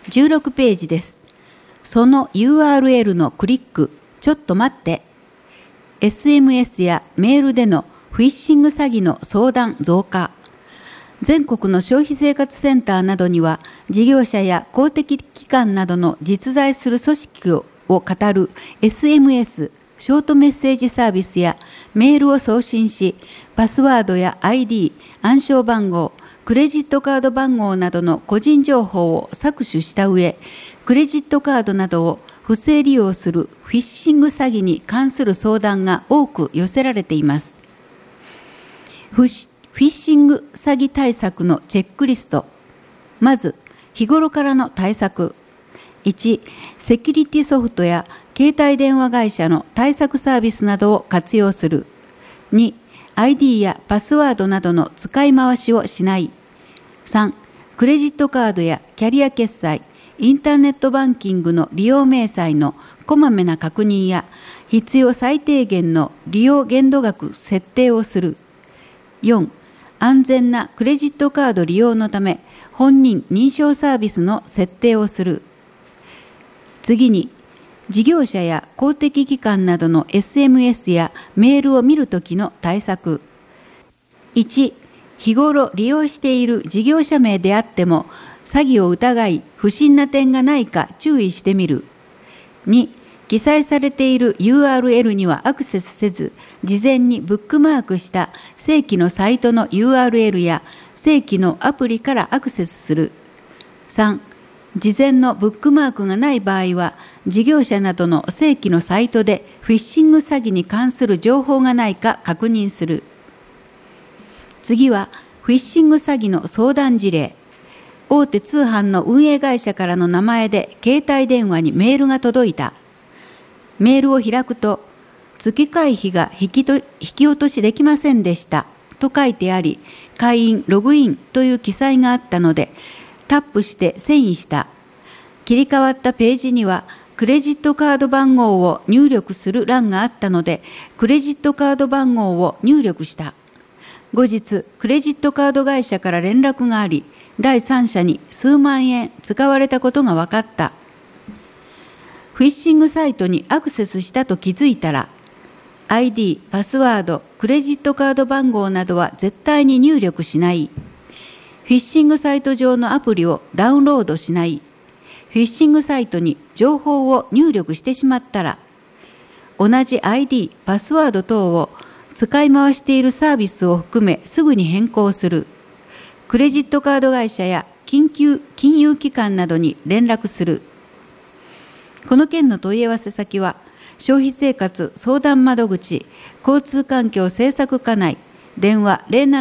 16ページです。その URL のクリック、ちょっと待って。SMS やメールでのフィッシング詐欺の相談増加。全国の消費生活センターなどには、事業者や公的機関などの実在する組織を語る SMS、ショートメッセージサービスやメールを送信し、パスワードや ID、暗証番号、クレジットカード番号などの個人情報を搾取した上、クレジットカードなどを不正利用するフィッシング詐欺に関する相談が多く寄せられています。フィッシング詐欺対策のチェックリスト。まず、日頃からの対策。1、セキュリティソフトや携帯電話会社の対策サービスなどを活用する。2、ID やパスワードなどの使い回しをしない。3、クレジットカードやキャリア決済、インターネットバンキングの利用明細のこまめな確認や必要最低限の利用限度額設定をする。4、安全なクレジットカード利用のため本人認証サービスの設定をする。次に、事業者や公的機関などの SMS やメールを見るときの対策。1、日頃利用している事業者名であっても、詐欺を疑い、不審な点がないか注意してみる。2、記載されている URL にはアクセスせず、事前にブックマークした正規のサイトの URL や正規のアプリからアクセスする。3、事前のブックマークがない場合は、事業者などの正規のサイトでフィッシング詐欺に関する情報がないか確認する。次は、フィッシング詐欺の相談事例。大手通販の運営会社からの名前で携帯電話にメールが届いた。メールを開くと、月会費が引き落としできませんでしたと書いてあり、会員ログインという記載があったので、タップして遷移した。切り替わったページには、クレジットカード番号を入力する欄があったので、クレジットカード番号を入力した。後日、クレジットカード会社から連絡があり、第三者に数万円使われたことが分かった。フィッシングサイトにアクセスしたと気づいたら、ID、パスワード、クレジットカード番号などは絶対に入力しない。フィッシングサイト上のアプリをダウンロードしない。フィッシングサイトに情報を入力してしまったら、同じ ID、パスワード等を使い回しているサービスを含めすぐに変更する。クレジットカード会社や金融機関などに連絡する。この件の問い合わせ先は、消費生活相談窓口、交通環境政策課内、電話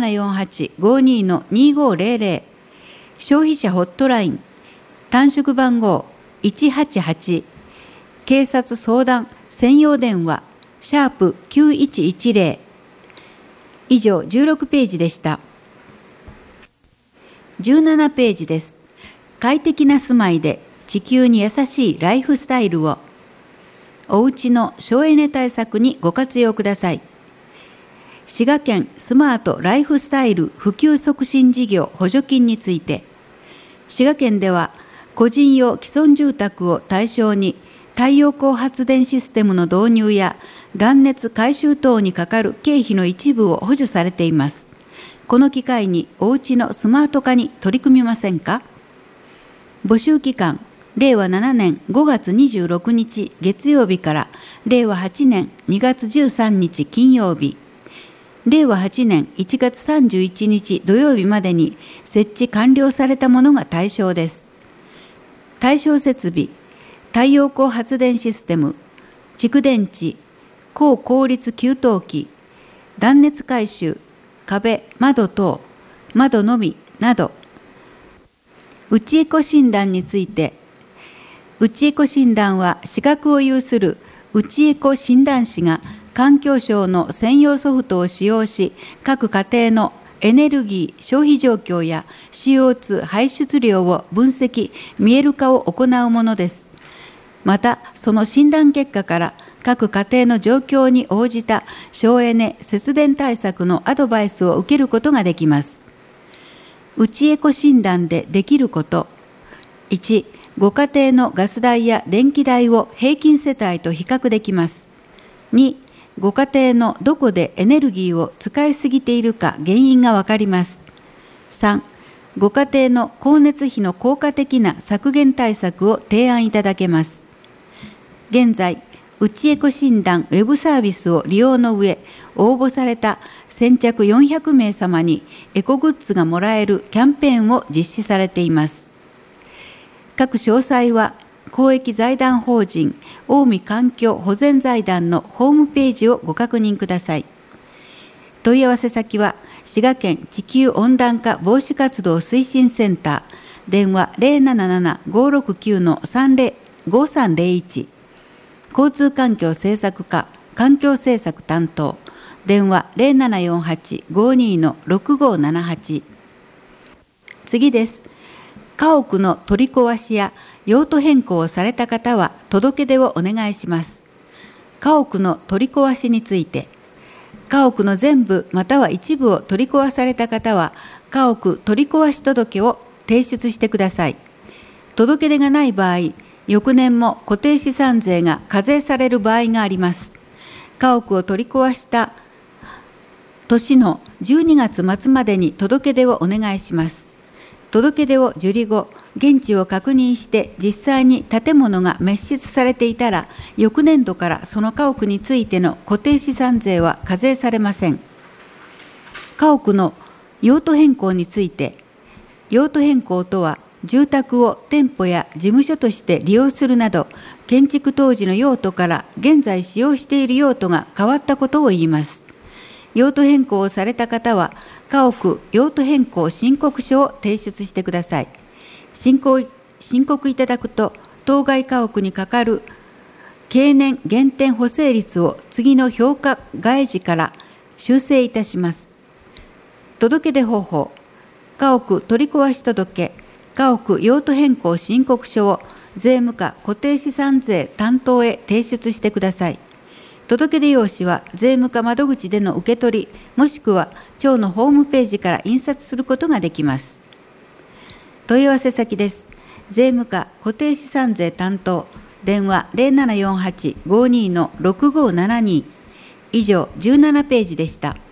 0748-52-2500、消費者ホットライン、短縮番号188、警察相談専用電話、#9110。以上16ページでした。17ページです。快適な住まいで地球に優しいライフスタイルを。おうちの省エネ対策にご活用ください。滋賀県スマートライフスタイル普及促進事業補助金について、滋賀県では個人用既存住宅を対象に太陽光発電システムの導入や断熱改修等にかかる経費の一部を補助されています。この機会におうちのスマート化に取り組みませんか？募集期間、令和7年5月26日月曜日から令和8年2月13日金曜日、令和8年1月31日土曜日までに設置完了されたものが対象です。対象設備、太陽光発電システム、蓄電池、高効率給湯器、断熱改修、壁、窓等、窓のみなど。内エコ診断について、内エコ診断は資格を有する内エコ診断士が環境省の専用ソフトを使用し、各家庭のエネルギー消費状況や CO2 排出量を分析・見える化を行うものです。また、その診断結果から各家庭の状況に応じた省エネ・節電対策のアドバイスを受けることができます。内エコ診断でできること。1、 ご家庭のガス代や電気代を平均世帯と比較できます。2、ご家庭のどこでエネルギーを使いすぎているか原因がわかります。3、ご家庭の光熱費の効果的な削減対策を提案いただけます。現在、うちエコ診断ウェブサービスを利用の上、応募された先着400名様にエコグッズがもらえるキャンペーンを実施されています。各詳細は公益財団法人近江環境保全財団のホームページをご確認ください。問い合わせ先は滋賀県地球温暖化防止活動推進センター、電話 077-569-5301、交通環境政策課環境政策担当、電話 0748-52-6578。次です。家屋の取り壊しや用途変更をされた方は届け出をお願いします。家屋の取り壊しについて、家屋の全部または一部を取り壊された方は、家屋取り壊し届を提出してください。届け出がない場合、翌年も固定資産税が課税される場合があります。家屋を取り壊した年の12月末までに届け出をお願いします。届け出を受理後、現地を確認して実際に建物が滅失されていたら、翌年度からその家屋についての固定資産税は課税されません。家屋の用途変更について、用途変更とは、住宅を店舗や事務所として利用するなど、建築当時の用途から現在使用している用途が変わったことを言います。用途変更をされた方は、家屋用途変更申告書を提出してください。申告いただくと、当該家屋にかかる経年減点補正率を次の評価外時から修正いたします。届け出方法、家屋取り壊し届、家屋用途変更申告書を税務課固定資産税担当へ提出してください。届け出用紙は税務課窓口での受け取り、もしくは庁のホームページから印刷することができます。問い合わせ先です。税務課固定資産税担当、電話 0748-52-6572。以上17ページでした。